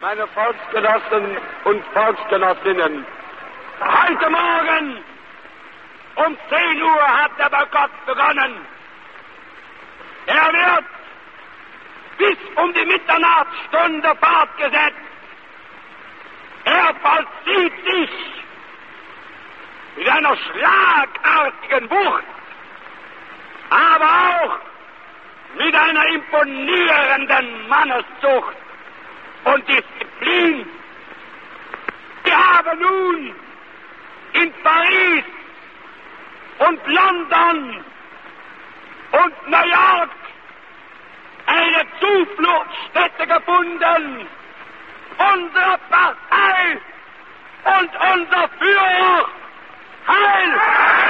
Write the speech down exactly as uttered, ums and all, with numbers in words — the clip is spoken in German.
Meine Volksgenossen und Volksgenossinnen, heute Morgen um zehn Uhr hat der Boykott begonnen. Er wird bis um die Mitternachtsstunde fortgesetzt. Er vollzieht sich mit einer schlagartigen Wucht, aber auch mit einer imponierenden Manneszucht und Disziplin. Wir haben nun in Paris und London und New York eine Zufluchtsstätte gefunden. Unsere Partei und unser Führer. Heil!